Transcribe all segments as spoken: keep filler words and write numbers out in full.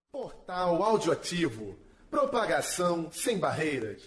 Portal Audioativo. Propagação sem barreiras.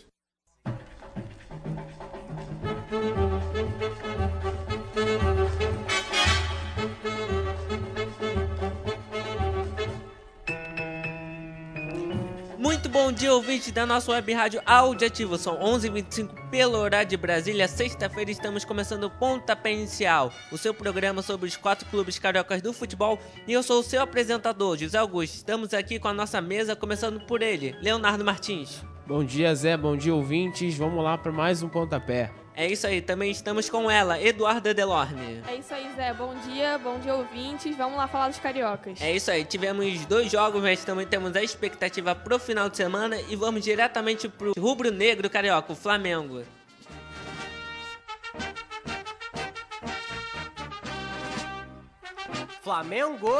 Muito bom dia, ouvintes da nossa web rádio Audioativo. São onze e vinte e cinco pelo horário de Brasília. Sexta-feira estamos começando o Pontapé Inicial, o seu programa sobre os quatro clubes cariocas do futebol. E eu sou o seu apresentador, José Augusto. Estamos aqui com a nossa mesa, começando por ele, Leonardo Martins. Bom dia, Zé. Bom dia, ouvintes. Vamos lá para mais um Pontapé. É isso aí, também estamos com ela, Eduarda Delorme. É isso aí, Zé. Bom dia, bom dia, ouvintes. Vamos lá falar dos cariocas. É isso aí, tivemos dois jogos, mas também temos a expectativa pro final de semana e vamos diretamente pro rubro-negro carioca, o Flamengo. Flamengo!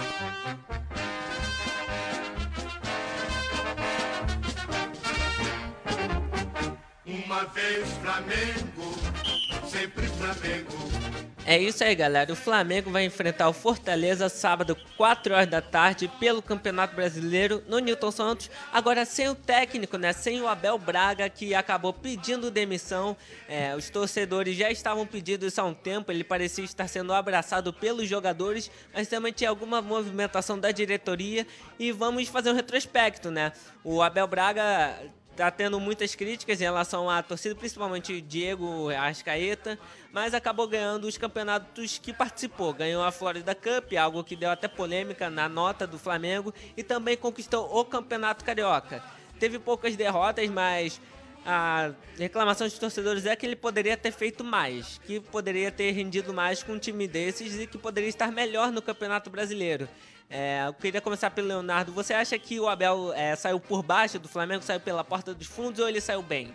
Uma vez Flamengo, sempre Flamengo. É isso aí, galera. O Flamengo vai enfrentar o Fortaleza sábado, quatro horas da tarde, pelo Campeonato Brasileiro, no Newton Santos. Agora sem o técnico, né? Sem o Abel Braga, que acabou pedindo demissão. É, os torcedores já estavam pedindo isso há um tempo. Ele parecia estar sendo abraçado pelos jogadores, mas também tinha alguma movimentação da diretoria. E vamos fazer um retrospecto, né? O Abel Braga tá tendo muitas críticas em relação à torcida, principalmente Diego Arrascaeta, mas acabou ganhando os campeonatos que participou. Ganhou a Florida Cup, algo que deu até polêmica na nota do Flamengo, e também conquistou o Campeonato Carioca. Teve poucas derrotas, mas a reclamação dos torcedores é que ele poderia ter feito mais, que poderia ter rendido mais com um time desses e que poderia estar melhor no Campeonato Brasileiro. É, eu queria começar pelo Leonardo. Você acha que o Abel é, saiu por baixo do Flamengo, saiu pela porta dos fundos ou ele saiu bem?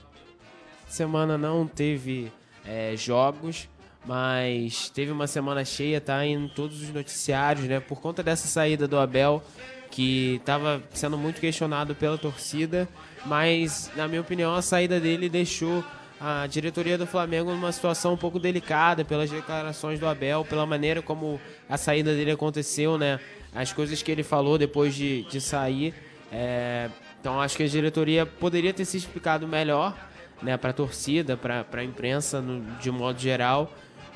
Semana não teve é, jogos, mas teve uma semana cheia, tá em todos os noticiários, né? Por conta dessa saída do Abel, que estava sendo muito questionado pela torcida, mas na minha opinião a saída dele deixou a diretoria do Flamengo numa situação um pouco delicada pelas declarações do Abel, pela maneira como a saída dele aconteceu, né? As coisas que ele falou depois de, de sair. É... Então acho que a diretoria poderia ter se explicado melhor, né, para a torcida, para a imprensa no, de um modo geral.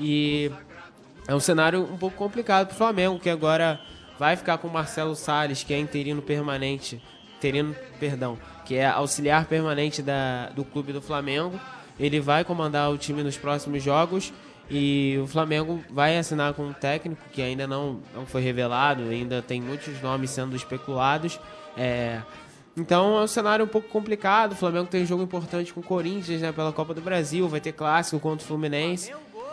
E é um cenário um pouco complicado para o Flamengo, que agora vai ficar com o Marcelo Salles, que é interino permanente, interino, perdão, que é auxiliar permanente da, do clube do Flamengo. Ele vai comandar o time nos próximos jogos e o Flamengo vai assinar com um técnico que ainda não, não foi revelado, ainda tem muitos nomes sendo especulados. É, então é um cenário um pouco complicado. O Flamengo tem um jogo importante com o Corinthians, né, pela Copa do Brasil, vai ter clássico contra o Fluminense.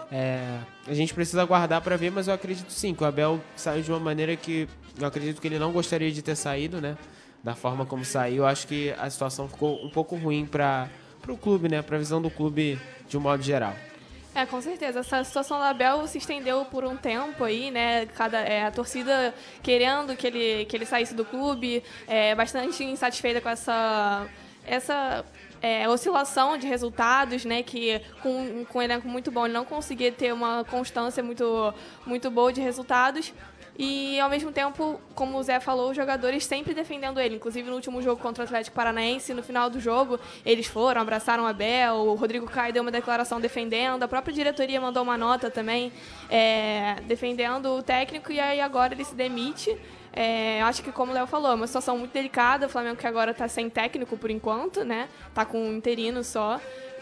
É, a gente precisa aguardar para ver, mas eu acredito sim que o Abel saiu de uma maneira que eu acredito que ele não gostaria de ter saído, né, da forma como saiu. Eu acho que a situação ficou um pouco ruim para o clube, né, para a visão do clube de um modo geral. É, com certeza. Essa situação do Abel se estendeu por um tempo aí, né? Cada, é, a torcida querendo que ele, que ele saísse do clube, é, bastante insatisfeita com essa, essa é, oscilação de resultados, né? Que com, com um elenco muito bom ele não conseguia ter uma constância muito, muito boa de resultados. E, ao mesmo tempo, como o Zé falou, os jogadores sempre defendendo ele. Inclusive, no último jogo contra o Atlético Paranaense, no final do jogo, eles foram, abraçaram o Abel, o Rodrigo Caio deu uma declaração defendendo, a própria diretoria mandou uma nota também é, defendendo o técnico, e aí agora ele se demite. É, acho que, como o Léo falou, é uma situação muito delicada. O Flamengo que agora está sem técnico por enquanto, né? Tá com um interino só.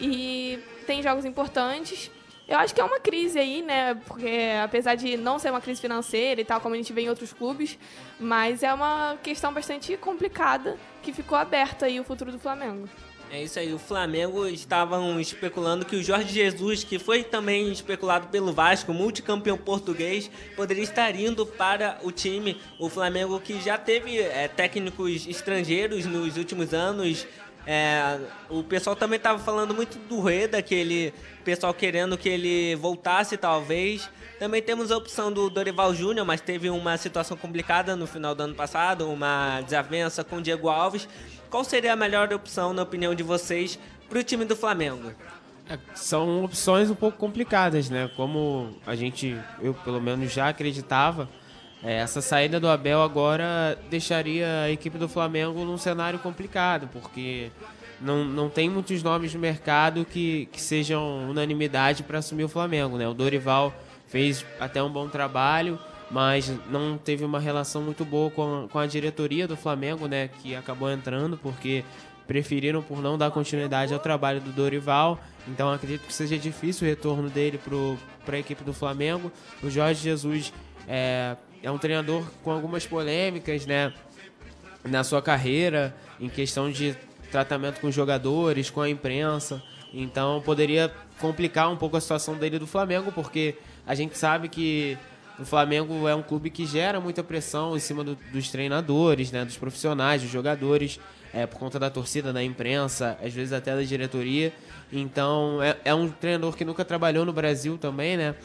E tem jogos importantes. Eu acho que é uma crise aí, né? Porque apesar de não ser uma crise financeira e tal, como a gente vê em outros clubes, mas é uma questão bastante complicada que ficou aberta aí o futuro do Flamengo. É isso aí, o Flamengo estavam especulando que o Jorge Jesus, que foi também especulado pelo Vasco, multicampeão português, poderia estar indo para o time. O Flamengo que já teve é, técnicos estrangeiros nos últimos anos. É, o pessoal também estava falando muito do Rueda, que ele, o pessoal querendo que ele voltasse talvez. Também temos a opção do Dorival Júnior, mas teve uma situação complicada no final do ano passado, uma desavença com o Diego Alves. Qual seria a melhor opção, na opinião de vocês, para o time do Flamengo? É, são opções um pouco complicadas, né? Como a gente, eu pelo menos já acreditava, É, essa saída do Abel agora deixaria a equipe do Flamengo num cenário complicado, porque não, não tem muitos nomes no mercado que, que sejam unanimidade para assumir o Flamengo, né? O Dorival fez até um bom trabalho, mas não teve uma relação muito boa com a, com a diretoria do Flamengo, né? Que acabou entrando porque preferiram por não dar continuidade ao trabalho do Dorival. Então acredito que seja difícil o retorno dele para a equipe do Flamengo. O Jorge Jesus é, é um treinador com algumas polêmicas, né, na sua carreira, em questão de tratamento com os jogadores, com a imprensa. Então poderia complicar um pouco a situação dele do Flamengo, porque a gente sabe que o Flamengo é um clube que gera muita pressão em cima do, dos treinadores, né, dos profissionais, dos jogadores, é, por conta da torcida, da imprensa, às vezes até da diretoria. Então é, é um treinador que nunca trabalhou no Brasil também, né?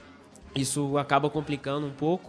Isso acaba complicando um pouco,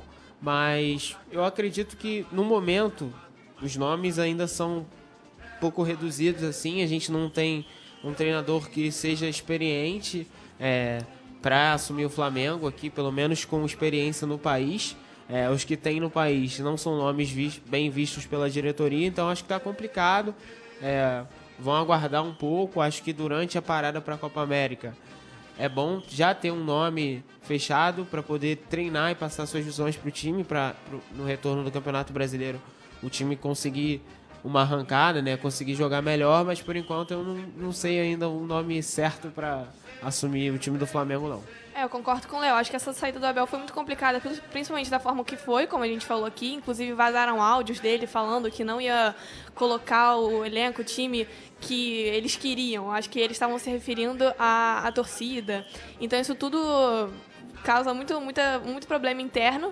mas eu acredito que no momento os nomes ainda são um pouco reduzidos assim. A gente não tem um treinador que seja experiente é, para assumir o Flamengo aqui, pelo menos com experiência no país. É, os que tem no país não são nomes vis- bem vistos pela diretoria, então acho que está complicado. É, vão aguardar um pouco. Acho que durante a parada para a Copa América é bom já ter um nome fechado para poder treinar e passar suas visões para o time, para no retorno do Campeonato Brasileiro o time conseguir uma arrancada, né, conseguir jogar melhor, mas por enquanto eu não, não sei ainda o nome certo para assumir o time do Flamengo, não. É, eu concordo com o Léo. Acho que essa saída do Abel foi muito complicada, principalmente da forma que foi, como a gente falou aqui. Inclusive vazaram áudios dele falando que não ia colocar o elenco, o time que eles queriam. Acho que eles estavam se referindo à, à torcida. Então isso tudo causa muito, muita, muito problema interno.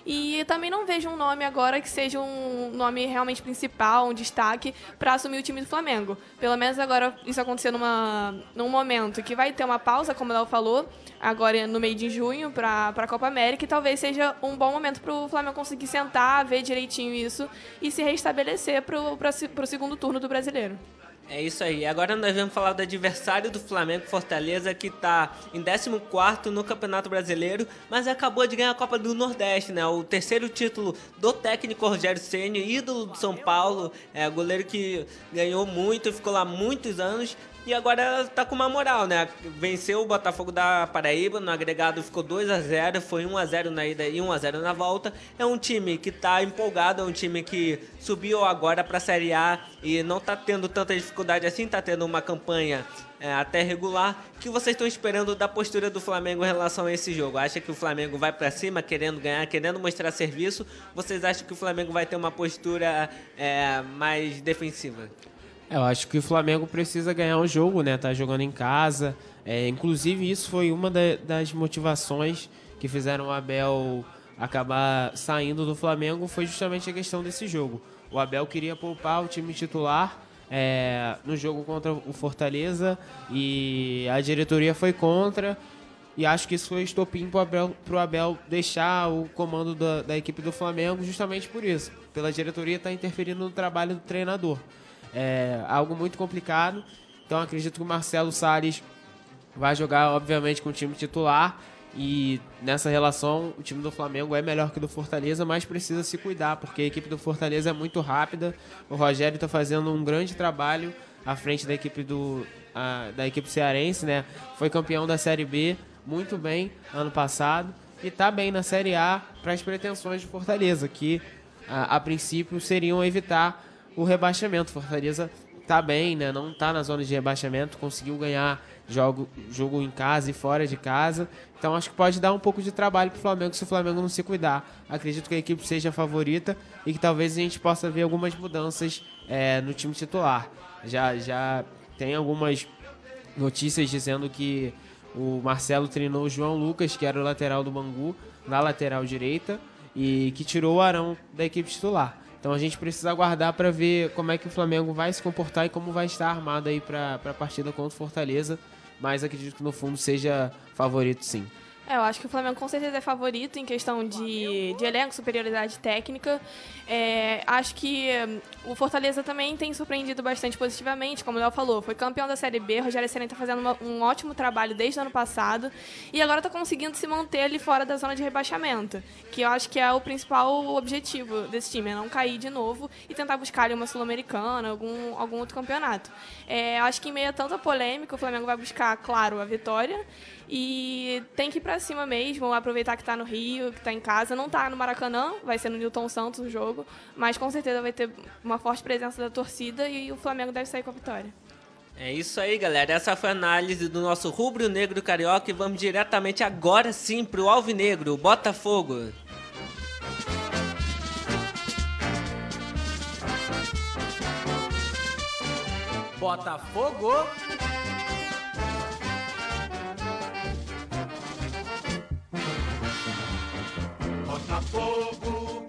E também não vejo um nome agora que seja um nome realmente principal, um destaque para assumir o time do Flamengo. Pelo menos agora isso aconteceu numa, num momento que vai ter uma pausa, como o Léo falou, agora no meio de junho para a Copa América, e talvez seja um bom momento para o Flamengo conseguir sentar, ver direitinho isso e se restabelecer para o segundo turno do Brasileiro. É isso aí. Agora nós vamos falar do adversário do Flamengo, Fortaleza, que está em décimo quarto no Campeonato Brasileiro, mas acabou de ganhar a Copa do Nordeste, né? O terceiro título do técnico Rogério Ceni, ídolo do São Paulo, é goleiro que ganhou muito, ficou lá muitos anos. E agora tá com uma moral, né? Venceu o Botafogo da Paraíba, no agregado ficou dois a zero, foi um a zero na ida e um a zero na volta. É um time que tá empolgado, é um time que subiu agora pra Série A e não tá tendo tanta dificuldade assim, tá tendo uma campanha é, até regular. O que vocês estão esperando da postura do Flamengo em relação a esse jogo? Acha que o Flamengo vai pra cima, querendo ganhar, querendo mostrar serviço? Vocês acham que o Flamengo vai ter uma postura é, mais defensiva? Eu acho que o Flamengo precisa ganhar o jogo, né? Tá jogando em casa. É, inclusive, isso foi uma da, das motivações que fizeram o Abel acabar saindo do Flamengo, foi justamente a questão desse jogo. O Abel queria poupar o time titular é, no jogo contra o Fortaleza e a diretoria foi contra. E acho que isso foi estopim para o Abel, pro Abel deixar o comando da, da equipe do Flamengo justamente por isso. Pela diretoria estar tá interferindo no trabalho do treinador. É algo muito complicado, então acredito que o Marcelo Salles vai jogar, obviamente, com o time titular, e nessa relação o time do Flamengo é melhor que o do Fortaleza, mas precisa se cuidar, porque a equipe do Fortaleza é muito rápida. O Rogério está fazendo um grande trabalho à frente da equipe, do, a, da equipe cearense, né? Foi campeão da Série B muito bem ano passado e está bem na Série A para as pretensões de Fortaleza, que a, a princípio seriam evitar o rebaixamento. Fortaleza tá bem, né? Não tá na zona de rebaixamento, conseguiu ganhar jogo, jogo em casa e fora de casa. Então acho que pode dar um pouco de trabalho pro Flamengo se o Flamengo não se cuidar. Acredito que a equipe seja a favorita e que talvez a gente possa ver algumas mudanças é, no time titular. Já, já tem algumas notícias dizendo que o Marcelo treinou o João Lucas, que era o lateral do Bangu, na lateral direita, e que tirou o Arão da equipe titular. Então a gente precisa aguardar para ver como é que o Flamengo vai se comportar e como vai estar armado aí para a partida contra o Fortaleza, mas acredito que no fundo seja favorito, sim. É, eu acho que o Flamengo com certeza é favorito em questão de, de elenco, superioridade técnica. É, acho que hum, o Fortaleza também tem surpreendido bastante positivamente, como o Léo falou. Foi campeão da Série B, o Rogério Ceni está fazendo uma, um ótimo trabalho desde o ano passado e agora está conseguindo se manter ali fora da zona de rebaixamento, que eu acho que é o principal objetivo desse time, é não cair de novo e tentar buscar ali uma Sul-Americana, algum, algum outro campeonato. É, acho que em meio a tanta polêmica, o Flamengo vai buscar, claro, a vitória. E tem que ir pra cima mesmo, aproveitar que tá no Rio, que tá em casa. Não tá no Maracanã, vai ser no Newton Santos o jogo, mas com certeza vai ter uma forte presença da torcida e o Flamengo deve sair com a vitória. É isso aí, galera. Essa foi a análise do nosso rubro-negro carioca e vamos diretamente agora sim pro alvinegro, o Botafogo. Botafogo. Botafogo,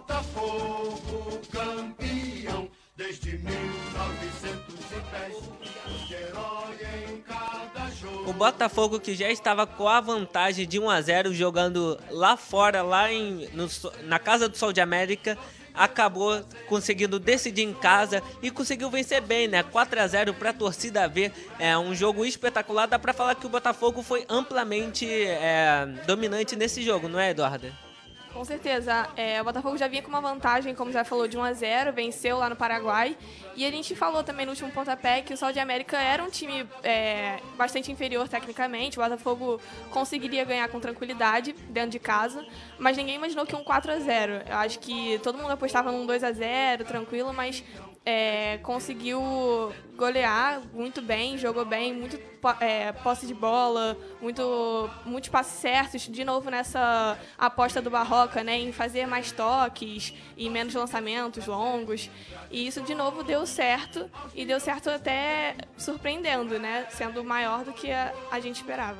Botafogo, campeão desde mil novecentos e dez, herói em cada jogo. O Botafogo, que já estava com a vantagem de um a zero jogando lá fora, lá em, no, na Casa do Sol de América, acabou conseguindo decidir em casa e conseguiu vencer bem, né? quatro a zero para a torcida ver. É um jogo espetacular. Dá para falar que o Botafogo foi amplamente é, dominante nesse jogo, não é, Eduardo? Com certeza. É, o Botafogo já vinha com uma vantagem, como já falou, de um a zero, venceu lá no Paraguai. E a gente falou também no último pontapé que o Sol de América era um time é, bastante inferior tecnicamente. O Botafogo conseguiria ganhar com tranquilidade dentro de casa, mas ninguém imaginou que um quatro a zero. Eu acho que todo mundo apostava num dois a zero, tranquilo, mas é, conseguiu golear muito bem, jogou bem, muito é, posse de bola, muito, muitos passes certos, de novo nessa aposta do Barroca, né, em fazer mais toques e menos lançamentos longos. E isso, de novo, deu certo, e deu certo até surpreendendo, né, sendo maior do que a, a gente esperava.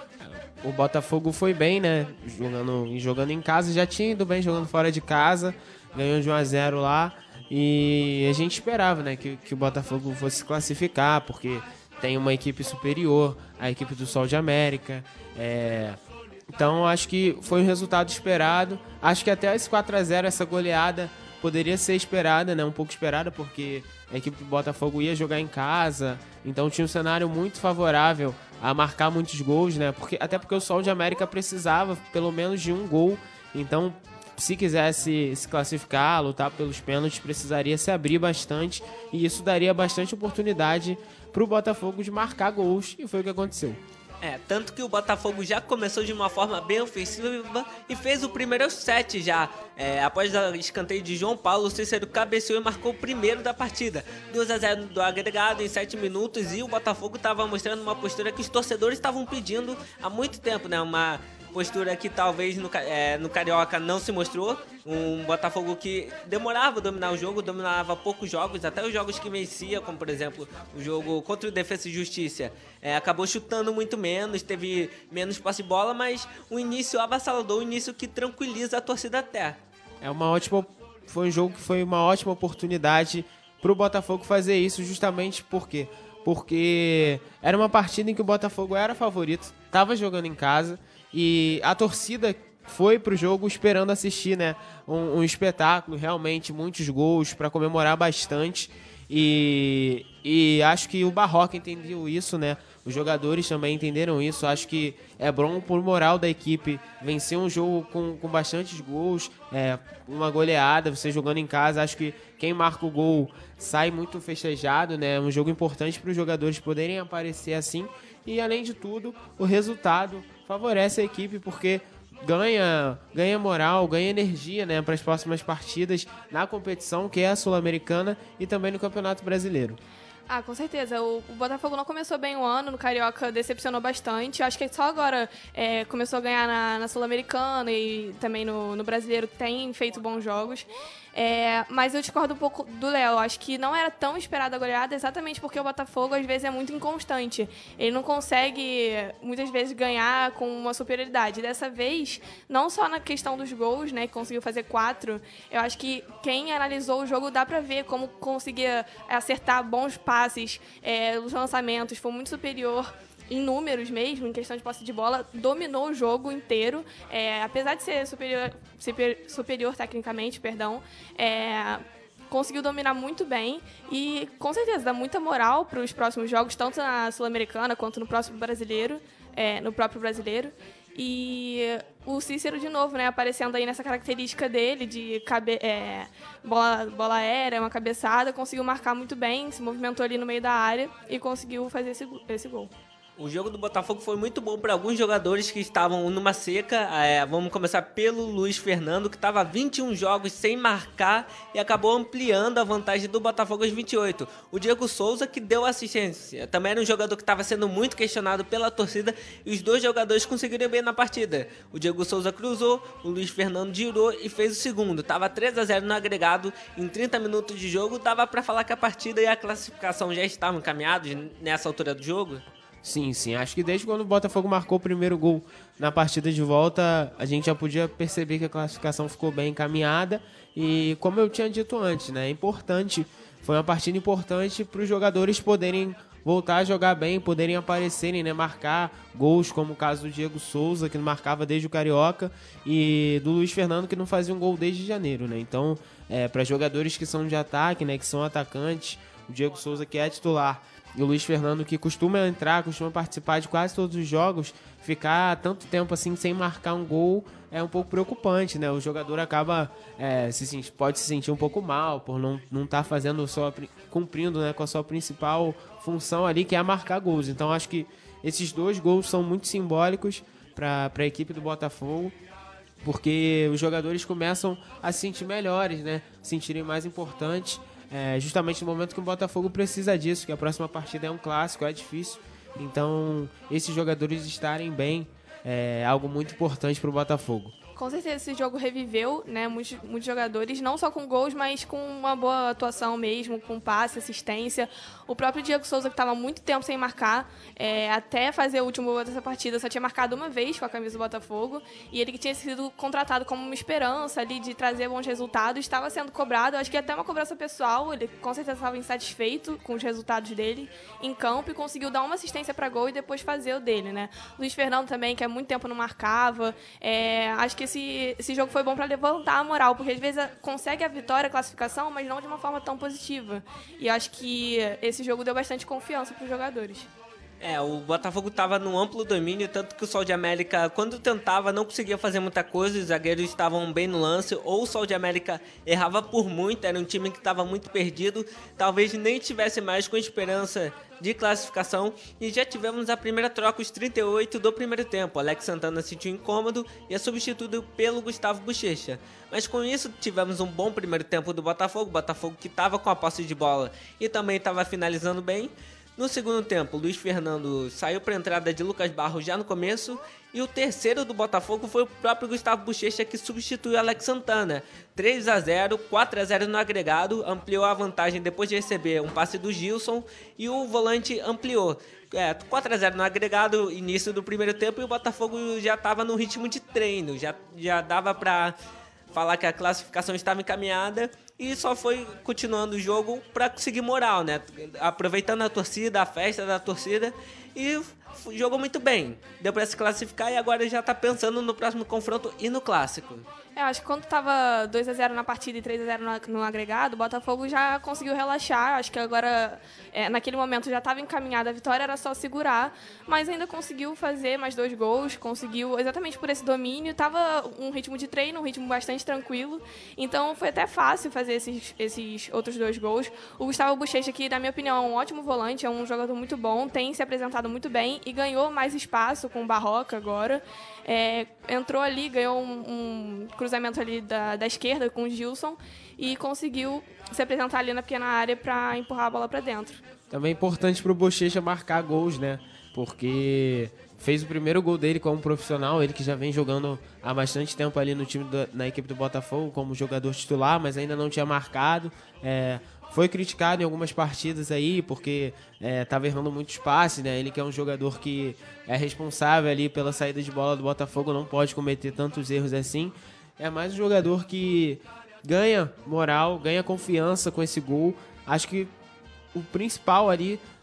O Botafogo foi bem, né, jogando, jogando em casa, já tinha ido bem jogando fora de casa, ganhou de um a zero lá. E a gente esperava, né, que, que o Botafogo fosse se classificar, porque tem uma equipe superior, a equipe do Sol de América. É... Então, acho que foi um resultado esperado. Acho que até esse quatro a zero, essa goleada, poderia ser esperada, né, um pouco esperada, porque a equipe do Botafogo ia jogar em casa. Então, tinha um cenário muito favorável a marcar muitos gols, né, porque, até porque o Sol de América precisava pelo menos de um gol. Então, se quisesse se classificar, lutar pelos pênaltis, precisaria se abrir bastante, e isso daria bastante oportunidade para o Botafogo de marcar gols, e foi o que aconteceu. É, tanto que o Botafogo já começou de uma forma bem ofensiva e fez o primeiro set já. É, após o escanteio de João Paulo, o Cícero cabeceou e marcou o primeiro da partida. dois a zero do agregado em sete minutos, e o Botafogo estava mostrando uma postura que os torcedores estavam pedindo há muito tempo, né? Uma postura que talvez no, é, no Carioca não se mostrou. Um Botafogo que demorava a dominar o jogo, dominava poucos jogos, até os jogos que vencia, como por exemplo o jogo contra o Defensa e Justiça, é, acabou chutando muito menos, teve menos posse de bola, mas um início avassalador, um início que tranquiliza a torcida até. É uma ótima, foi um jogo que foi uma ótima oportunidade para o Botafogo fazer isso, justamente porque porque era uma partida em que o Botafogo era favorito, estava jogando em casa, e a torcida foi pro jogo esperando assistir, né, um, um espetáculo, realmente, muitos gols para comemorar bastante. E, e acho que o Barroca entendeu isso, né? Os jogadores também entenderam isso. Acho que é bom por moral da equipe vencer um jogo com, com bastantes gols, é, uma goleada, você jogando em casa. Acho que quem marca o gol sai muito festejado, né? É um jogo importante para os jogadores poderem aparecer assim. E, além de tudo, o resultado favorece a equipe, porque ganha, ganha moral, ganha energia, né, para as próximas partidas na competição, que é a Sul-Americana, e também no Campeonato Brasileiro. Ah, com certeza. O, o Botafogo não começou bem o ano, no Carioca decepcionou bastante. Acho que só agora é, começou a ganhar na, na Sul-Americana e também no, no Brasileiro, tem feito bons jogos. É, mas eu discordo um pouco do Léo. Acho que não era tão esperada a goleada, exatamente porque o Botafogo às vezes é muito inconstante. Ele não consegue muitas vezes ganhar com uma superioridade. Dessa vez, não só na questão dos gols, né, que conseguiu fazer quatro, eu acho que quem analisou o jogo dá pra ver como conseguia acertar bons passes, é, os lançamentos, foi muito superior. em números mesmo, em questão de posse de bola, dominou o jogo inteiro. É, apesar de ser superior, super, superior tecnicamente, perdão, é, conseguiu dominar muito bem e, com certeza, dá muita moral para os próximos jogos, tanto na Sul-Americana quanto no próximo brasileiro, é, no próprio brasileiro. E o Cícero, de novo, né, aparecendo aí nessa característica dele de cabe é, bola, bola aérea, uma cabeçada, conseguiu marcar muito bem, se movimentou ali no meio da área e conseguiu fazer esse, esse gol. O jogo do Botafogo foi muito bom para alguns jogadores que estavam numa seca. É, vamos começar pelo Luiz Fernando, que estava vinte e um jogos sem marcar e acabou ampliando a vantagem do Botafogo aos vinte e oito. O Diego Souza, que deu assistência, também era um jogador que estava sendo muito questionado pela torcida, e os dois jogadores conseguiram bem na partida. O Diego Souza cruzou, o Luiz Fernando girou e fez o segundo. Tava três a zero no agregado em trinta minutos de jogo. Dava para falar que a partida e a classificação já estavam encaminhados nessa altura do jogo? Sim, sim. Acho que desde quando o Botafogo marcou o primeiro gol na partida de volta, a gente já podia perceber que a classificação ficou bem encaminhada. E como eu tinha dito antes, né, é importante, foi uma partida importante para os jogadores poderem voltar a jogar bem, poderem aparecerem, né, marcar gols, como o caso do Diego Souza, que não marcava desde o Carioca, e do Luiz Fernando, que não fazia um gol desde janeiro, né? Então, é, para jogadores que são de ataque, né, que são atacantes, o Diego Souza, que é titular, e o Luiz Fernando, que costuma entrar, costuma participar de quase todos os jogos, ficar tanto tempo assim sem marcar um gol é um pouco preocupante, né? O jogador acaba, é, se, pode se sentir um pouco mal por não não estar tá fazendo só, cumprindo, né, com a sua principal função ali, que é marcar gols. Então acho que esses dois gols são muito simbólicos para a equipe do Botafogo, porque os jogadores começam a se sentir melhores, né? Se sentirem mais importantes. É, justamente no momento que o Botafogo precisa disso, que a próxima partida é um clássico, é difícil. Então, esses jogadores estarem bem é algo muito importante para o Botafogo. Com certeza esse jogo reviveu, né, muitos, muitos jogadores, não só com gols, mas com uma boa atuação mesmo, com passe, assistência. O próprio Diego Souza, que estava muito tempo sem marcar, é, até fazer o último gol dessa partida, só tinha marcado uma vez com a camisa do Botafogo, e ele que tinha sido contratado como uma esperança ali de trazer bons resultados, estava sendo cobrado, acho que até uma cobrança pessoal, ele com certeza estava insatisfeito com os resultados dele em campo e conseguiu dar uma assistência para gol e depois fazer o dele, né? Luiz Fernando também, que há muito tempo não marcava, é, acho que Esse, esse jogo foi bom para levantar a moral, porque às vezes consegue a vitória, a classificação, mas não de uma forma tão positiva. E acho que esse jogo deu bastante confiança para os jogadores. É, o Botafogo estava num amplo domínio, tanto que o Sol de América, quando tentava, não conseguia fazer muita coisa, os zagueiros estavam bem no lance, ou o Sol de América errava por muito, era um time que estava muito perdido, talvez nem tivesse mais com esperança de classificação, e já tivemos a primeira troca, os trinta e oito do primeiro tempo. Alex Santana sentiu incômodo e é substituído pelo Gustavo Bochecha. Mas com isso tivemos um bom primeiro tempo do Botafogo, Botafogo que estava com a posse de bola e também estava finalizando bem. No segundo tempo, Luiz Fernando saiu para a entrada de Lucas Barros já no começo, e o terceiro do Botafogo foi o próprio Gustavo Bochecha, que substituiu Alex Santana. três a zero, quatro a zero no agregado, ampliou a vantagem depois de receber um passe do Gilson, e o volante ampliou. É, quatro a zero no agregado, início do primeiro tempo, e o Botafogo já estava no ritmo de treino, já, já dava para falar que a classificação estava encaminhada, e só foi continuando o jogo para conseguir moral, né? Aproveitando a torcida, a festa da torcida, e jogou muito bem. Deu para se classificar e agora já está pensando no próximo confronto e no clássico. É, acho que quando estava dois a zero na partida e três a zero no, no agregado, o Botafogo já conseguiu relaxar. Acho que agora, é, naquele momento, já estava encaminhada a vitória, era só segurar. Mas ainda conseguiu fazer mais dois gols, conseguiu, exatamente por esse domínio. Estava um ritmo de treino, um ritmo bastante tranquilo. Então foi até fácil fazer esses, esses outros dois gols. O Gustavo Bochecha, que, na minha opinião, é um ótimo volante, é um jogador muito bom, tem se apresentado muito bem e ganhou mais espaço com o Barroca agora. É, entrou ali, ganhou um, um cruzamento ali da, da esquerda com o Gilson e conseguiu se apresentar ali na pequena área para empurrar a bola para dentro. Também é importante para o Bochecha marcar gols, né? Porque fez o primeiro gol dele como profissional, ele que já vem jogando há bastante tempo ali no time do, na equipe do Botafogo como jogador titular, mas ainda não tinha marcado. É, foi criticado em algumas partidas aí, porque estava é, errando muitos passes, né? Ele que é um jogador que é responsável ali pela saída de bola do Botafogo, não pode cometer tantos erros assim. É mais um jogador que ganha moral, ganha confiança com esse gol. Acho que o principal ali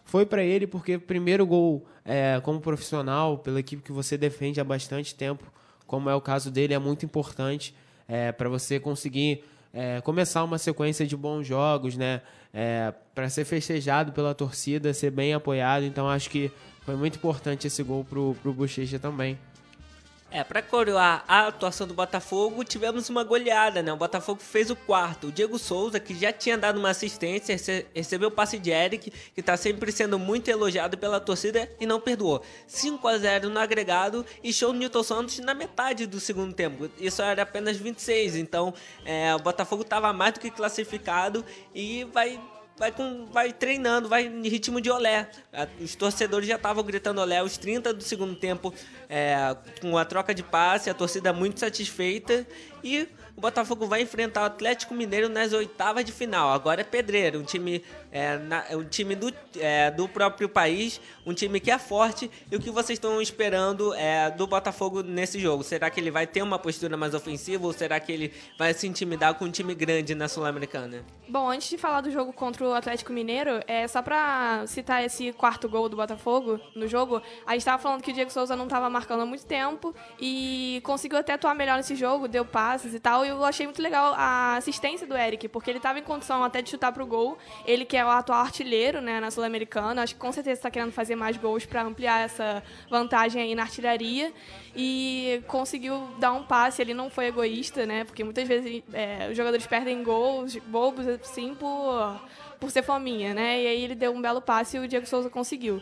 foi para ele, porque primeiro gol é, como profissional, pela equipe que você defende há bastante tempo, como é o caso dele, é muito importante é, para você conseguir é, começar uma sequência de bons jogos, né? É, para ser festejado pela torcida, ser bem apoiado. Então acho que foi muito importante esse gol pro, pro Bochecha também. É, pra coroar a atuação do Botafogo, tivemos uma goleada, né? O Botafogo fez o quarto. O Diego Souza, que já tinha dado uma assistência, rece- recebeu o passe de Eric, que tá sempre sendo muito elogiado pela torcida e não perdoou. cinco a zero no agregado e show do Newton Santos na metade do segundo tempo. Isso era apenas vinte e seis, então é, o Botafogo tava mais do que classificado e vai... Vai, com, vai treinando, vai em ritmo de olé. Os torcedores já estavam gritando olé aos trinta do segundo tempo, é, com a troca de passe, a torcida muito satisfeita. E o Botafogo vai enfrentar o Atlético Mineiro nas oitavas de final. Agora é pedreiro, um time, é, na, um time do, é, do próprio país, um time que é forte. E o que vocês estão esperando é, do Botafogo nesse jogo? Será que ele vai ter uma postura mais ofensiva ou será que ele vai se intimidar com um time grande na Sul-Americana? Bom, antes de falar do jogo contra o Atlético Mineiro, é só pra citar esse quarto gol do Botafogo no jogo, a gente tava falando que o Diego Souza não tava marcando há muito tempo e conseguiu até atuar melhor nesse jogo, deu passes e tal, e eu achei muito legal a assistência do Eric, porque ele tava em condição até de chutar pro gol, ele que é o atual artilheiro, né, na Sul-Americana, acho que com certeza tá querendo fazer mais gols pra ampliar essa vantagem aí na artilharia, e conseguiu dar um passe, ele não foi egoísta, né, porque muitas vezes é, os jogadores perdem gols bobos, assim, por, por ser fominha, né? E aí ele deu um belo passe e o Diego Souza conseguiu.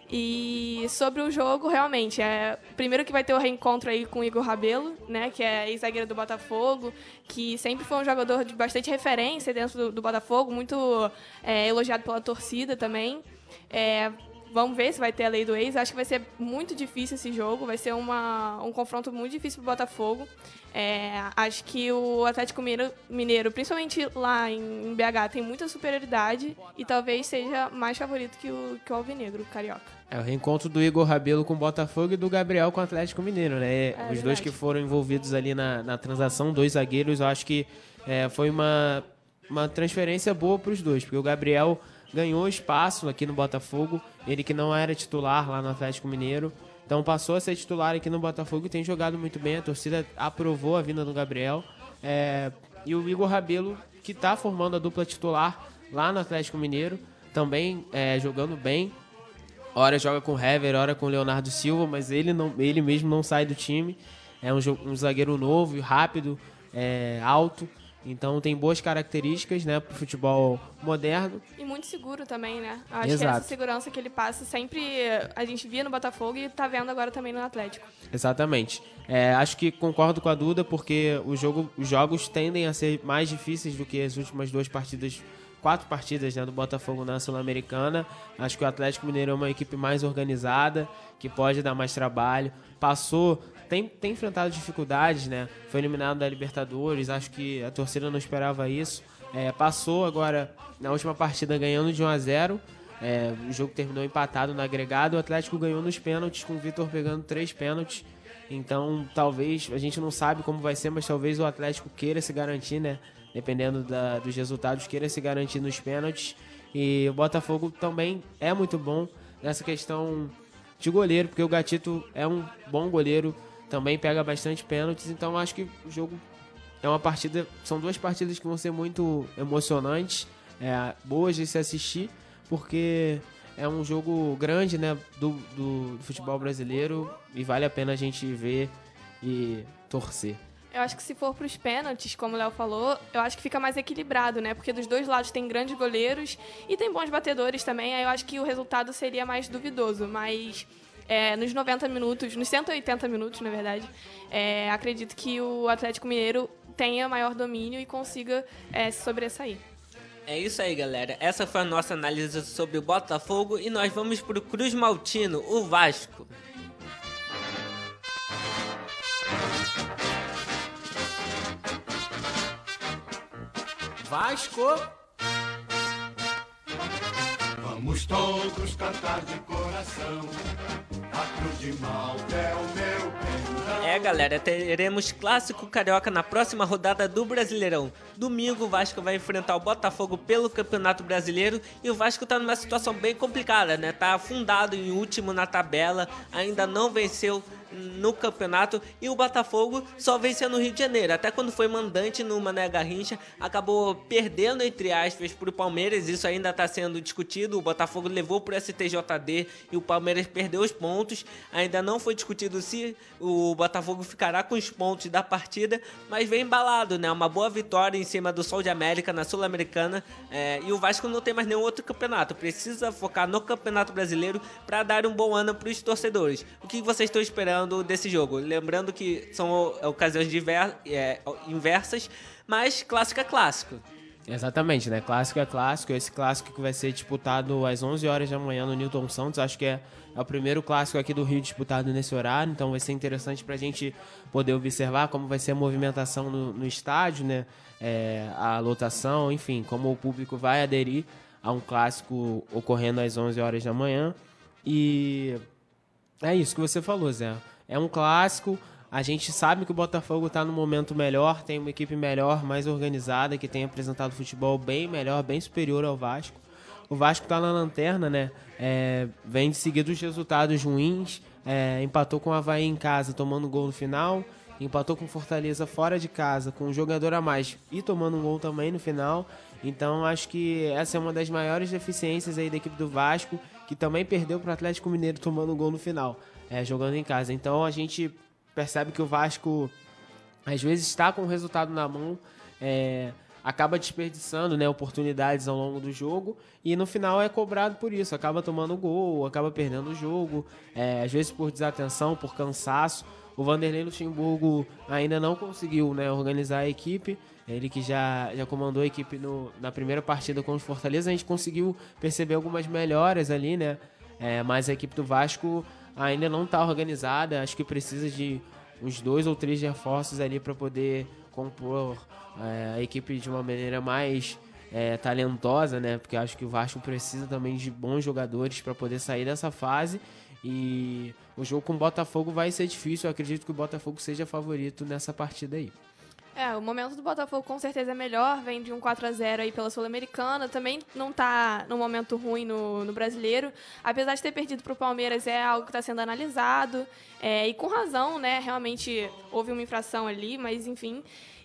E sobre o jogo, realmente, é primeiro que vai ter o reencontro aí com o Igor Rabelo, né? Que é ex-zagueiro do Botafogo, que sempre foi um jogador de bastante referência dentro do, do Botafogo, muito é, elogiado pela torcida também. É, Vamos ver se vai ter a lei do ex. Acho que vai ser muito difícil esse jogo. Vai ser uma, um confronto muito difícil para o Botafogo. É, acho que o Atlético Mineiro, Mineiro, principalmente lá em B H, tem muita superioridade e talvez seja mais favorito que o, que o Alvinegro, o Carioca. É o reencontro do Igor Rabelo com o Botafogo e do Gabriel com o Atlético Mineiro, né? É, Os verdade. dois que foram envolvidos ali na, na transação, dois zagueiros, eu acho que é, foi uma, uma transferência boa para os dois, porque o Gabriel ganhou espaço aqui no Botafogo, ele que não era titular lá no Atlético Mineiro, então passou a ser titular aqui no Botafogo e tem jogado muito bem, a torcida aprovou a vinda do Gabriel, é, e o Igor Rabelo, que está formando a dupla titular lá no Atlético Mineiro, também é, jogando bem, hora joga com o Hever, hora com o Leonardo Silva, mas ele, não, ele mesmo não sai do time, é um, um zagueiro novo, rápido, é, alto, então tem boas características, né, para o futebol moderno. E muito seguro também, né? Acho Exato. que essa segurança que ele passa sempre a gente via no Botafogo e tá vendo agora também no Atlético. Exatamente. É, acho que concordo com a Duda, porque o jogo, os jogos tendem a ser mais difíceis do que as últimas duas partidas, quatro partidas, né, do Botafogo na Sul-Americana. Acho que o Atlético Mineiro é uma equipe mais organizada, que pode dar mais trabalho. Passou... Tem, tem enfrentado dificuldades, né? Foi eliminado da Libertadores, acho que a torcida não esperava isso. É, passou agora, na última partida, ganhando de um a zero. É, o jogo terminou empatado no agregado. O Atlético ganhou nos pênaltis, com o Vitor pegando três pênaltis. Então, talvez, a gente não sabe como vai ser, mas talvez o Atlético queira se garantir, né? Dependendo da, dos resultados, queira se garantir nos pênaltis. E o Botafogo também é muito bom nessa questão de goleiro, porque o Gatito é um bom goleiro, também pega bastante pênaltis, então acho que o jogo é uma partida, são duas partidas que vão ser muito emocionantes, é, boas de se assistir, porque é um jogo grande, né, do, do, do futebol brasileiro e vale a pena a gente ver e torcer. Eu acho que se for para os pênaltis, como o Léo falou, eu acho que fica mais equilibrado, né? Porque dos dois lados tem grandes goleiros e tem bons batedores também, aí eu acho que o resultado seria mais duvidoso, mas... É, nos noventa minutos, nos cento e oitenta minutos, na verdade, é, acredito que o Atlético Mineiro tenha maior domínio e consiga é, se sobressair. É isso aí, galera. Essa foi a nossa análise sobre o Botafogo e nós vamos pro Cruz Maltino, o Vasco. Vasco! Vamos todos cantar de coração, a Cruz de Malta é o meu pendão. É, galera, teremos Clássico Carioca na próxima rodada do Brasileirão. Domingo o Vasco vai enfrentar o Botafogo pelo Campeonato Brasileiro e o Vasco tá numa situação bem complicada, né? Tá afundado em último na tabela, ainda não venceu no campeonato e o Botafogo só venceu no Rio de Janeiro. Até quando foi mandante no Mané Garrincha, acabou perdendo, entre aspas, pro Palmeiras. Isso ainda está sendo discutido. O Botafogo levou pro S T J D e o Palmeiras perdeu os pontos. Ainda não foi discutido se o Botafogo ficará com os pontos da partida, mas vem embalado, né? Uma boa vitória em cima do Sol de América na Sul-Americana, é, e o Vasco não tem mais nenhum outro campeonato. Precisa focar no Campeonato Brasileiro para dar um bom ano para os torcedores. O que vocês estão esperando desse jogo? Lembrando que são ocasiões diver, é, inversas, mas clássico é clássico. Exatamente, né? Clássico é clássico. Esse clássico que vai ser disputado às onze horas da manhã no Newton Santos. Acho que é, é o primeiro clássico aqui do Rio disputado nesse horário. Então vai ser interessante pra gente poder observar como vai ser a movimentação no, no estádio, né? É, a lotação, enfim, como o público vai aderir a um clássico ocorrendo às onze horas da manhã. E é isso que você falou, Zé. É um clássico. A gente sabe que o Botafogo está no momento melhor, tem uma equipe melhor, mais organizada, que tem apresentado futebol bem melhor, bem superior ao Vasco. O Vasco está na lanterna, né? É, vem de seguir dos resultados ruins, é, empatou com o Avaí em casa, tomando gol no final, empatou com o Fortaleza fora de casa, com um jogador a mais e tomando um gol também no final. Então acho que essa é uma das maiores deficiências aí da equipe do Vasco, que também perdeu para o Atlético Mineiro tomando um gol no final, é, jogando em casa. Então a gente percebe que o Vasco às vezes está com o resultado na mão, é, acaba desperdiçando, né, oportunidades ao longo do jogo e no final é cobrado por isso, acaba tomando gol, acaba perdendo o jogo, é, às vezes por desatenção, por cansaço. O Vanderlei Luxemburgo ainda não conseguiu, né, organizar a equipe, ele que já, já comandou a equipe no, na primeira partida contra o Fortaleza. A gente conseguiu perceber algumas melhoras ali, né, é, mas a equipe do Vasco ainda não está organizada, acho que precisa de uns dois ou três reforços ali para poder compor é, a equipe de uma maneira mais é, talentosa, né? Porque acho que o Vasco precisa também de bons jogadores para poder sair dessa fase. E o jogo com o Botafogo vai ser difícil, eu acredito que o Botafogo seja favorito nessa partida aí. É, o momento do Botafogo com certeza é melhor, vem de um quatro a zero aí pela Sul-Americana, também não tá num momento ruim no, no Brasileiro, apesar de ter perdido pro Palmeiras, é algo que está sendo analisado, é, e com razão, né, realmente houve uma infração ali, mas enfim.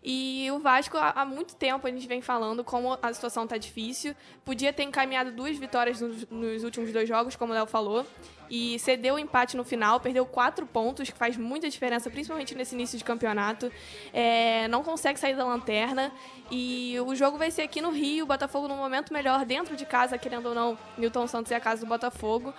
E o Vasco, há muito tempo a gente vem falando como a situação está difícil. Podia ter encaminhado duas vitórias nos, nos últimos dois jogos, como o Léo falou, e cedeu o empate no final, perdeu quatro pontos, que faz muita diferença, principalmente nesse início de campeonato. É, não consegue sair da lanterna. E o jogo vai ser aqui no Rio, o Botafogo num momento melhor, dentro de casa, querendo ou não, Newton Santos é a casa do Botafogo.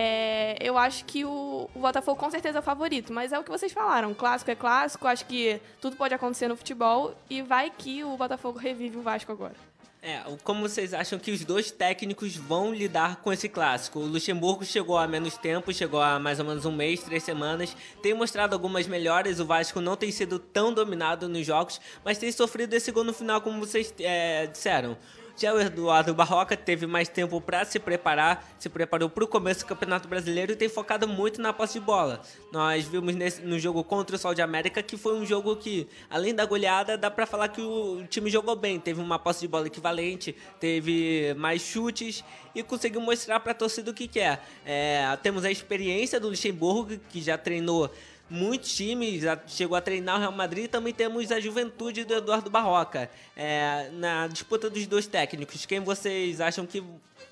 É, eu acho que o, o Botafogo com certeza é o favorito, mas é o que vocês falaram, clássico é clássico, acho que tudo pode acontecer no futebol e vai que o Botafogo revive o Vasco agora. É, como vocês acham que os dois técnicos vão lidar com esse clássico? O Luxemburgo chegou há menos tempo, chegou há mais ou menos um mês, três semanas, tem mostrado algumas melhoras, o Vasco não tem sido tão dominado nos jogos, mas tem sofrido esse gol no final, como vocês é, disseram. Já o Eduardo Barroca teve mais tempo para se preparar, se preparou para o começo do Campeonato Brasileiro e tem focado muito na posse de bola. Nós vimos nesse, no jogo contra o Sol de América que foi um jogo que, além da goleada, dá para falar que o time jogou bem. Teve uma posse de bola equivalente, teve mais chutes e conseguiu mostrar para a torcida o que quer. É, temos a experiência do Luxemburgo, que já treinou muitos times, chegou a treinar o Real Madrid, e também temos a juventude do Eduardo Barroca. É, na disputa dos dois técnicos, quem vocês acham que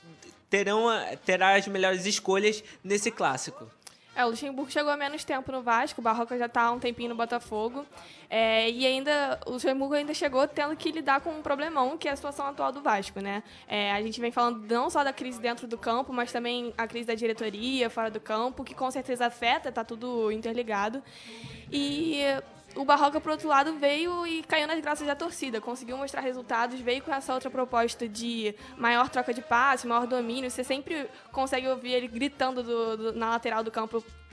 terão, terá as melhores escolhas nesse clássico? É, o Luxemburgo chegou há menos tempo no Vasco, o Barroca já está há um tempinho no Botafogo, é, e ainda o Luxemburgo ainda chegou tendo que lidar com um problemão, que é a situação atual do Vasco, né? É, a gente vem falando não só da crise dentro do campo, mas também a crise da diretoria, fora do campo, que com certeza afeta, está tudo interligado. E o Barroca, por outro lado, veio e caiu nas graças da torcida, conseguiu mostrar resultados, veio com essa outra proposta de maior troca de passe, maior domínio. Você sempre consegue ouvir ele gritando do, do, na lateral do campo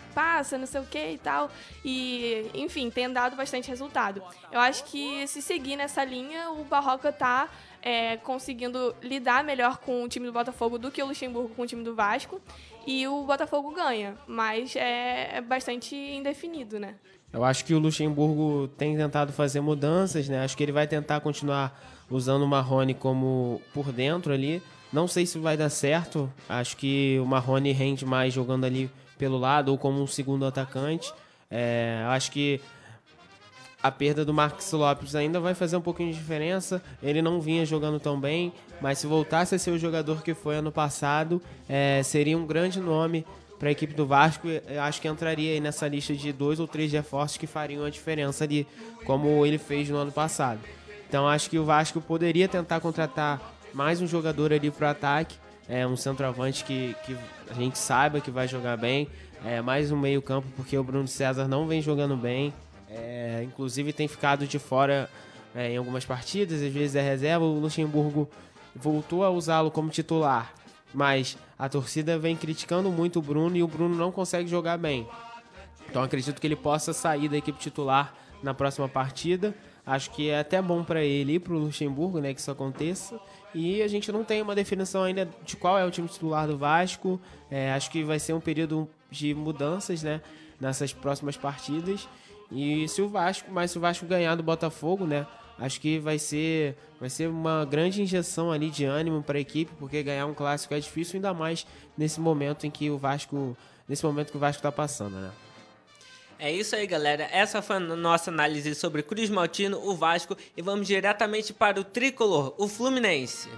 passa, não sei o que e tal. E, enfim, tem dado bastante resultado. Eu acho que se seguir nessa linha, o Barroca tá é, conseguindo lidar melhor com o time do Botafogo do que o Luxemburgo com o time do Vasco. E o Botafogo ganha, mas é, é bastante indefinido, né? Eu acho que o Luxemburgo tem tentado fazer mudanças, né? Acho que ele vai tentar continuar usando o Marrone como por dentro ali. Não sei se vai dar certo. Acho que o Marrone rende mais jogando ali pelo lado ou como um segundo atacante. É, acho que a perda do Marcos Lopes ainda vai fazer um pouquinho de diferença. Ele não vinha jogando tão bem, mas se voltasse a ser o jogador que foi ano passado, é, seria um grande nome para a equipe do Vasco. Eu acho que entraria aí nessa lista de dois ou três reforços que fariam a diferença ali, como ele fez no ano passado. Então acho que o Vasco poderia tentar contratar mais um jogador ali para o ataque, é, um centroavante que, que a gente saiba que vai jogar bem, é, mais um meio campo, porque o Bruno César não vem jogando bem, é, inclusive tem ficado de fora é, em algumas partidas, às vezes é reserva. O Luxemburgo voltou a usá-lo como titular, mas a torcida vem criticando muito o Bruno e o Bruno não consegue jogar bem. Então acredito que ele possa sair da equipe titular na próxima partida. Acho que é até bom para ele e para o Luxemburgo, né, que isso aconteça. E a gente não tem uma definição ainda de qual é o time titular do Vasco. É, acho que vai ser um período de mudanças, né, nessas próximas partidas. E se o Vasco, mas se o Vasco ganhar do Botafogo, né, acho que vai ser, vai ser uma grande injeção ali de ânimo para a equipe, porque ganhar um clássico é difícil, ainda mais nesse momento em que o Vasco, nesse momento que o Vasco está passando, né? É isso aí, galera. Essa foi a nossa análise sobre Cruz Maltino, o Vasco, e vamos diretamente para o tricolor, o Fluminense.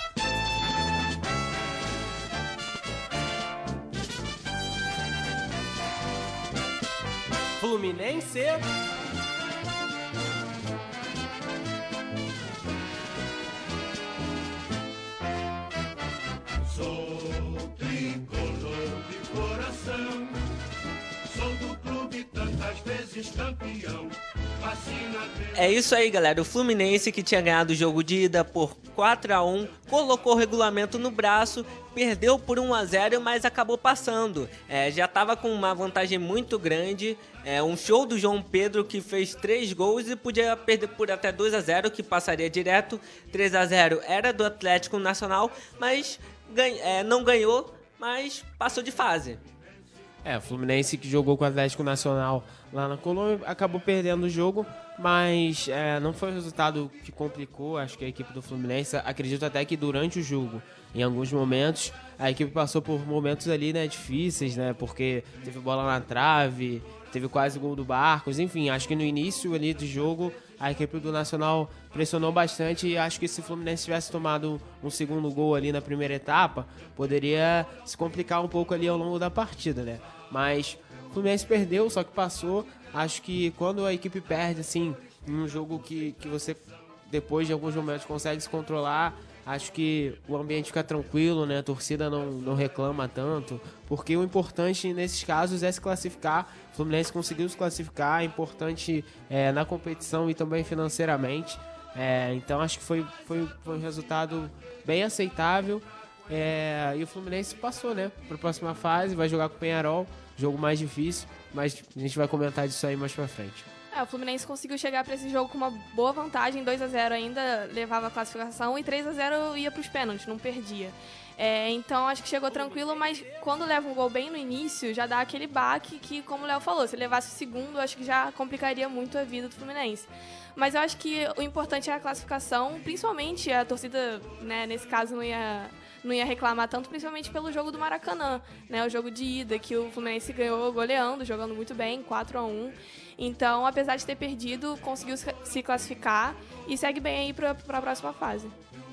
Fluminense. Sou tricolor de coração, sou do clube tantas vezes campeão. É isso aí, galera. O Fluminense, que tinha ganhado o jogo de ida por quatro a um, colocou o regulamento no braço, perdeu por um a zero, mas acabou passando. É, já estava com uma vantagem muito grande. É, um show do João Pedro, que fez três gols e podia perder por até dois a zero, que passaria direto. três a zero era do Atlético Nacional, mas ganha, é, não ganhou, mas passou de fase. É, o Fluminense, que jogou com o Atlético Nacional lá na Colômbia, acabou perdendo o jogo, mas é, não foi um resultado que complicou, acho que a equipe do Fluminense. Acredito até que durante o jogo, em alguns momentos, a equipe passou por momentos ali, né, difíceis, né, porque teve bola na trave, teve quase gol do Barcos, enfim, acho que no início ali do jogo a equipe do Nacional pressionou bastante, e acho que se o Fluminense tivesse tomado um segundo gol ali na primeira etapa, poderia se complicar um pouco ali ao longo da partida, né? Mas o Fluminense perdeu, só que passou. Acho que quando a equipe perde, assim, em um jogo que, que você, depois de alguns momentos, consegue se controlar, acho que o ambiente fica tranquilo, né? A torcida não, não reclama tanto, porque o importante nesses casos é se classificar. O Fluminense conseguiu se classificar, é importante é, na competição e também financeiramente. É, então acho que foi, foi, foi um resultado bem aceitável. É, e o Fluminense passou, né, para a próxima fase, vai jogar com o Peñarol, jogo mais difícil, mas a gente vai comentar disso aí mais pra frente. É, o Fluminense conseguiu chegar para esse jogo com uma boa vantagem, dois a zero ainda levava a classificação, e três a zero ia para os pênaltis, não perdia. É, então acho que chegou tranquilo, mas quando leva um gol bem no início, já dá aquele baque que, como o Léo falou, se levasse o segundo, acho que já complicaria muito a vida do Fluminense. Mas eu acho que o importante é a classificação, principalmente a torcida, né, nesse caso não ia, não ia reclamar tanto, principalmente pelo jogo do Maracanã, né, o jogo de ida, que o Fluminense ganhou goleando, jogando muito bem, quatro a um. Então, apesar de ter perdido, conseguiu se classificar e segue bem aí para a próxima fase.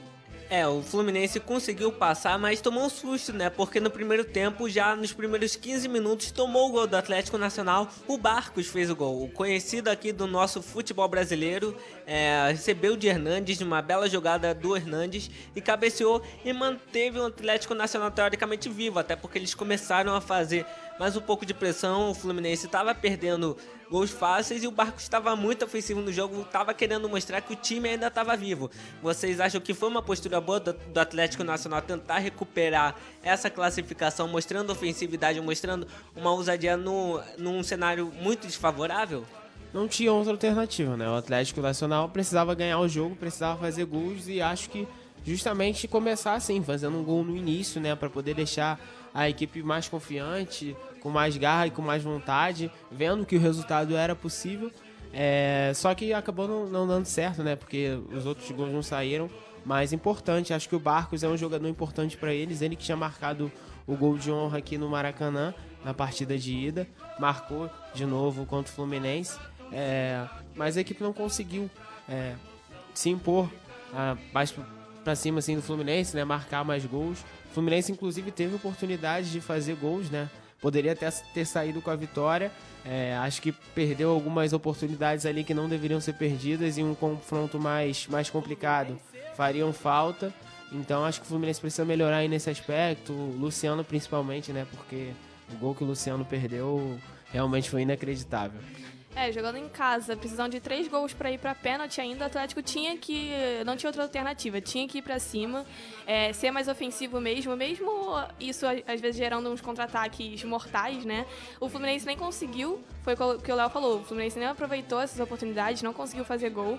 É, o Fluminense conseguiu passar, mas tomou um susto, né? Porque no primeiro tempo, já nos primeiros quinze minutos, tomou o gol do Atlético Nacional. O Barcos fez o gol. O conhecido aqui do nosso futebol brasileiro, é, recebeu de Hernandes, uma bela jogada do Hernandes, e cabeceou e manteve o Atlético Nacional teoricamente vivo, até porque eles começaram a fazer mais um pouco de pressão, o Fluminense estava perdendo gols fáceis e o Barcos estava muito ofensivo no jogo, estava querendo mostrar que o time ainda estava vivo. Vocês acham que foi uma postura boa do, do Atlético Nacional tentar recuperar essa classificação, mostrando ofensividade, mostrando uma ousadia no, num cenário muito desfavorável? Não tinha outra alternativa, né? O Atlético Nacional precisava ganhar o jogo, precisava fazer gols e acho que justamente começar assim, fazendo um gol no início, né? Para poder deixar a equipe mais confiante, com mais garra e com mais vontade, vendo que o resultado era possível. É, só que acabou não, não dando certo, né? Porque os outros gols não saíram. Mas importante, acho que o Barcos é um jogador importante para eles. Ele que tinha marcado o gol de honra aqui no Maracanã, na partida de ida. Marcou de novo contra o Fluminense. É, mas a equipe não conseguiu é, se impor a, mais para cima assim, do Fluminense, né? Marcar mais gols. O Fluminense, inclusive, teve oportunidade de fazer gols, né? Poderia até ter saído com a vitória. É, acho que perdeu algumas oportunidades ali que não deveriam ser perdidas em um confronto mais, mais complicado. Fariam falta. Então acho que o Fluminense precisa melhorar aí nesse aspecto. O Luciano principalmente, né? Porque o gol que o Luciano perdeu realmente foi inacreditável. É, jogando em casa, precisando de três gols para ir para pênalti ainda, o Atlético tinha que... não tinha outra alternativa, tinha que ir para cima, é, ser mais ofensivo mesmo, mesmo isso às vezes gerando uns contra-ataques mortais, né? O Fluminense nem conseguiu, foi o que o Léo falou, o Fluminense nem aproveitou essas oportunidades, não conseguiu fazer gol.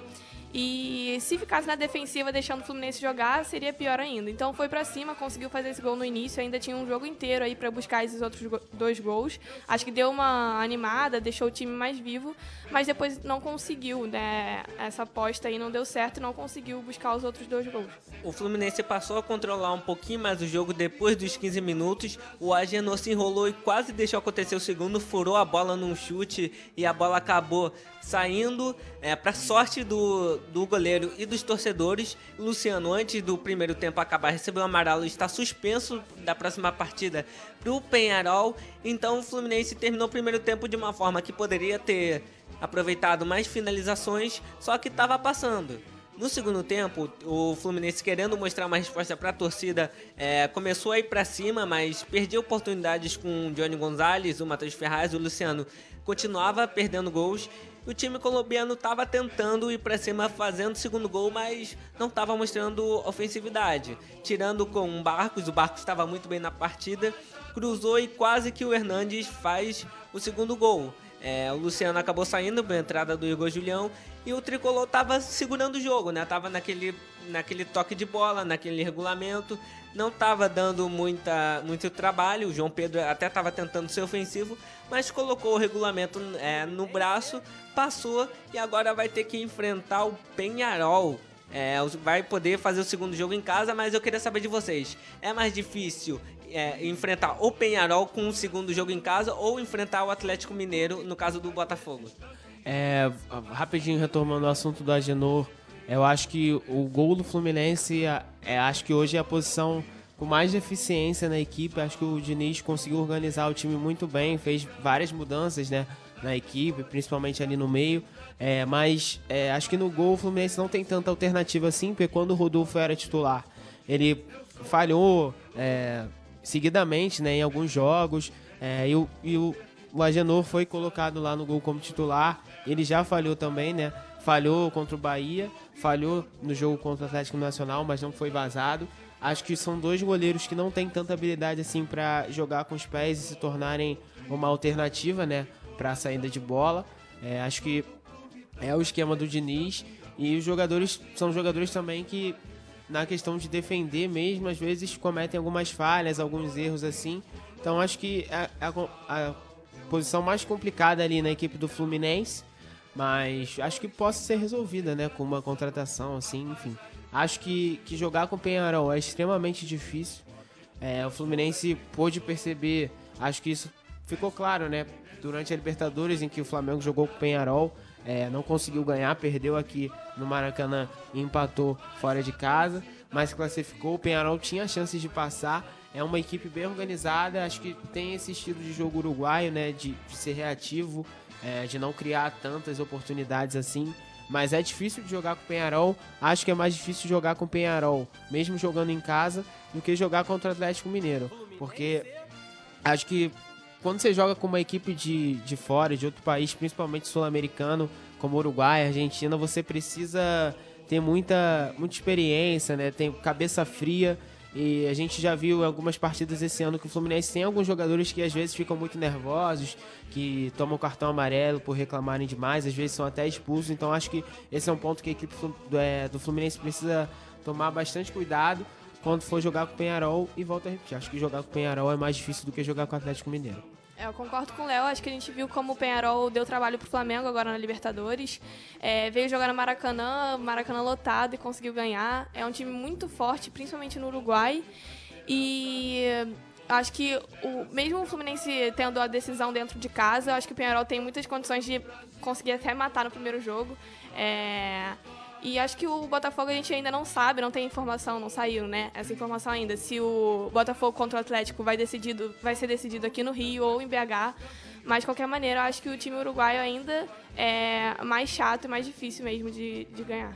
E se ficasse na defensiva deixando o Fluminense jogar, seria pior ainda. Então foi pra cima, conseguiu fazer esse gol no início, ainda tinha um jogo inteiro aí pra buscar esses outros go- dois gols. Acho que deu uma animada, deixou o time mais vivo, mas depois não conseguiu, né? Essa aposta aí não deu certo e não conseguiu buscar os outros dois gols. O Fluminense passou a controlar um pouquinho mais o jogo depois dos quinze minutos. O Agenor se enrolou e quase deixou acontecer o segundo, furou a bola num chute e a bola acabou saindo, é, para sorte do, do goleiro e dos torcedores. O Luciano, antes do primeiro tempo acabar, recebeu o amarelo e está suspenso da próxima partida para o Peñarol. Então o Fluminense terminou o primeiro tempo de uma forma que poderia ter aproveitado mais finalizações, só que estava passando. No segundo tempo, o Fluminense, querendo mostrar uma resposta para a torcida, é, começou a ir para cima, mas perdia oportunidades com o Johnny Gonzalez, o Matheus Ferraz, o Luciano continuava perdendo gols. O time colombiano estava tentando ir para cima, fazendo o segundo gol, mas não estava mostrando ofensividade. Tirando com o Barcos, o Barcos estava muito bem na partida, cruzou e quase que o Hernandes faz o segundo gol. É, o Luciano acabou saindo para a entrada do Igor Julião e o Tricolor estava segurando o jogo, né? Tava naquele, naquele toque de bola, naquele regulamento, não estava dando muita, muito trabalho. O João Pedro até estava tentando ser ofensivo, mas colocou o regulamento é, no braço, passou e agora vai ter que enfrentar o Peñarol. É, vai poder fazer o segundo jogo em casa, mas eu queria saber de vocês, é mais difícil É, enfrentar o Peñarol com o segundo jogo em casa ou enfrentar o Atlético Mineiro, no caso do Botafogo? É, rapidinho retomando o assunto do Agenor, eu acho que o gol do Fluminense, é, acho que hoje é a posição com mais eficiência na equipe. Acho que o Diniz conseguiu organizar o time muito bem, fez várias mudanças, né, na equipe, principalmente ali no meio, é, mas é, acho que no gol o Fluminense não tem tanta alternativa assim, porque quando o Rodolfo era titular, ele falhou é, seguidamente, né, em alguns jogos, é, e, o, e o, o Agenor foi colocado lá no gol como titular. Ele já falhou também, né? Falhou contra o Bahia, falhou no jogo contra o Atlético Nacional, mas não foi vazado. Acho que são dois goleiros que não têm tanta habilidade assim para jogar com os pés e se tornarem uma alternativa, né, para a saída de bola. É, acho que é o esquema do Diniz, e os jogadores são jogadores também que, na questão de defender mesmo, às vezes cometem algumas falhas, alguns erros assim. Então acho que é a, a, a posição mais complicada ali na equipe do Fluminense, mas acho que possa ser resolvida, né, com uma contratação assim, enfim. Acho que, que jogar com o Peñarol é extremamente difícil. É, o Fluminense pôde perceber, acho que isso ficou claro, né, durante a Libertadores, em que o Flamengo jogou com o Peñarol. É, não conseguiu ganhar, perdeu aqui no Maracanã e empatou fora de casa, mas classificou. O Peñarol tinha chances de passar. É uma equipe bem organizada, acho que tem esse estilo de jogo uruguaio, né, de, de ser reativo, é, de não criar tantas oportunidades assim, mas é difícil de jogar com o Peñarol. Acho que é mais difícil jogar com o Peñarol, mesmo jogando em casa, do que jogar contra o Atlético Mineiro, porque acho que quando você joga com uma equipe de, de fora, de outro país, principalmente sul-americano, como Uruguai, Argentina, você precisa ter muita, muita experiência, né? Tem cabeça fria. E a gente já viu em algumas partidas esse ano que o Fluminense tem alguns jogadores que às vezes ficam muito nervosos, que tomam cartão amarelo por reclamarem demais, às vezes são até expulsos. Então acho que esse é um ponto que a equipe do Fluminense precisa tomar bastante cuidado quando for jogar com o Peñarol. E volto a repetir, acho que jogar com o Peñarol é mais difícil do que jogar com o Atlético Mineiro. É, eu concordo com o Léo, acho que a gente viu como o Peñarol deu trabalho pro Flamengo agora na Libertadores. É, veio jogar no Maracanã, Maracanã lotado e conseguiu ganhar. É um time muito forte, principalmente no Uruguai. E acho que o, mesmo o Fluminense tendo a decisão dentro de casa, eu acho que o Peñarol tem muitas condições de conseguir até matar no primeiro jogo. É... E acho que o Botafogo a gente ainda não sabe, não tem informação, não saiu, né? Essa informação ainda. Se o Botafogo contra o Atlético vai, decidido, vai ser decidido aqui no Rio ou em B H. Mas, de qualquer maneira, eu acho que o time uruguaio ainda é mais chato e mais difícil mesmo de, de ganhar.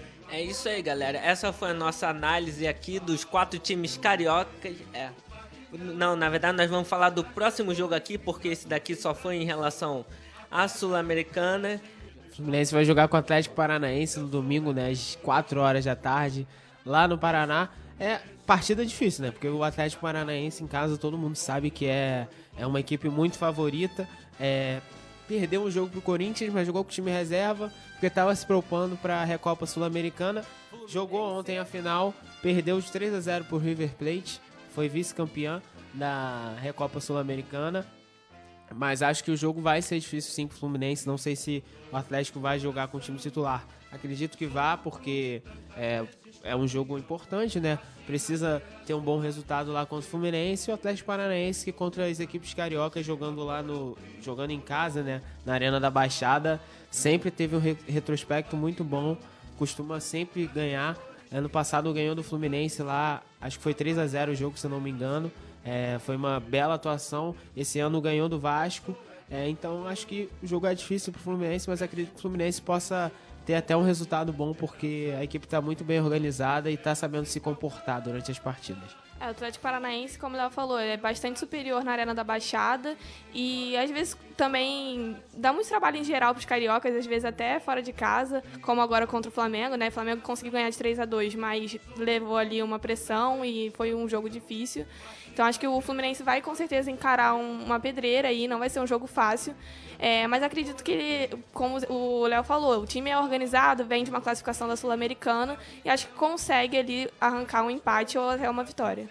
É isso aí, galera. Essa foi a nossa análise aqui dos quatro times cariocas. É. Não, na verdade, nós vamos falar do próximo jogo aqui, porque esse daqui só foi em relação à Sul-Americana. O Fluminense vai jogar com o Atlético Paranaense no domingo, né, às quatro horas da tarde, lá no Paraná. É partida difícil, né? Porque o Atlético Paranaense em casa todo mundo sabe que é, é uma equipe muito favorita. É, perdeu um jogo pro Corinthians, mas jogou com o time reserva, porque estava se propondo para a Recopa Sul-Americana. Jogou ontem a final, perdeu de três a zero por River Plate, foi vice-campeã da Recopa Sul-Americana. Mas acho que o jogo vai ser difícil sim pro Fluminense. Não sei se o Atlético vai jogar com o time titular. Acredito que vá, porque é, é um jogo importante, né? Precisa ter um bom resultado lá contra o Fluminense. E o Atlético Paranaense, que contra as equipes cariocas, jogando lá no. jogando em casa, né? Na Arena da Baixada, sempre teve um re- retrospecto muito bom. Costuma sempre ganhar. Ano passado ganhou do Fluminense lá, acho que foi três a zero o jogo, se eu não me engano. É, foi uma bela atuação. Esse ano ganhou do Vasco. É, então acho que o jogo é difícil pro Fluminense, mas acredito que o Fluminense possa ter até um resultado bom, porque a equipe está muito bem organizada e está sabendo se comportar durante as partidas. É, o Atlético Paranaense, como ela falou, é bastante superior na Arena da Baixada e às vezes também dá muito trabalho em geral para os cariocas, às vezes até fora de casa, como agora contra o Flamengo, né? O Flamengo conseguiu ganhar de três a dois, mas levou ali uma pressão e foi um jogo difícil. Então acho que o Fluminense vai com certeza encarar um, uma pedreira aí, não vai ser um jogo fácil. É, mas acredito que, como o Léo falou, o time é organizado, vem de uma classificação da Sul-Americana e acho que consegue ali arrancar um empate ou até uma vitória.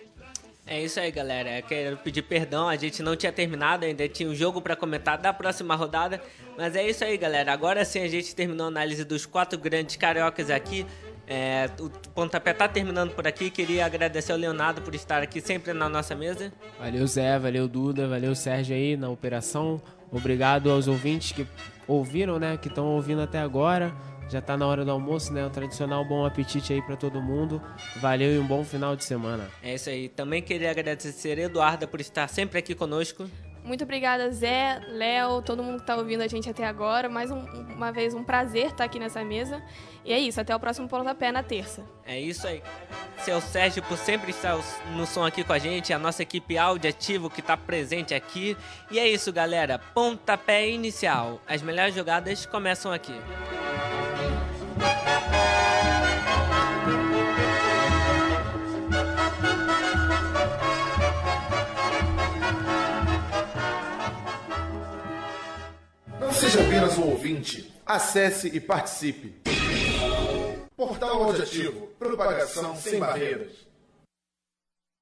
É isso aí, galera. Eu quero pedir perdão, a gente não tinha terminado, ainda tinha um jogo para comentar da próxima rodada. Mas é isso aí, galera. Agora sim a gente terminou a análise dos quatro grandes cariocas aqui. É, o pontapé tá terminando por aqui. Queria agradecer ao Leonardo por estar aqui sempre na nossa mesa. Valeu, Zé, valeu, Duda, valeu, Sérgio aí na operação. Obrigado aos ouvintes que ouviram, né, que estão ouvindo até agora. Já tá na hora do almoço, né, o tradicional bom apetite aí pra todo mundo. Valeu e um bom final de semana. É isso aí. Também queria agradecer a Eduarda por estar sempre aqui conosco. Muito obrigada, Zé, Léo, todo mundo que está ouvindo a gente até agora. Mais um, uma vez, um prazer estar aqui nessa mesa. E é isso, até o próximo Pontapé na terça. É isso aí. Seu Sérgio, por sempre estar no som aqui com a gente, a nossa equipe áudio ativo que está presente aqui. E é isso, galera. Pontapé inicial. As melhores jogadas começam aqui. Não seja apenas um ouvinte. Acesse e participe. Portal Audiativo. Propagação sem barreiras.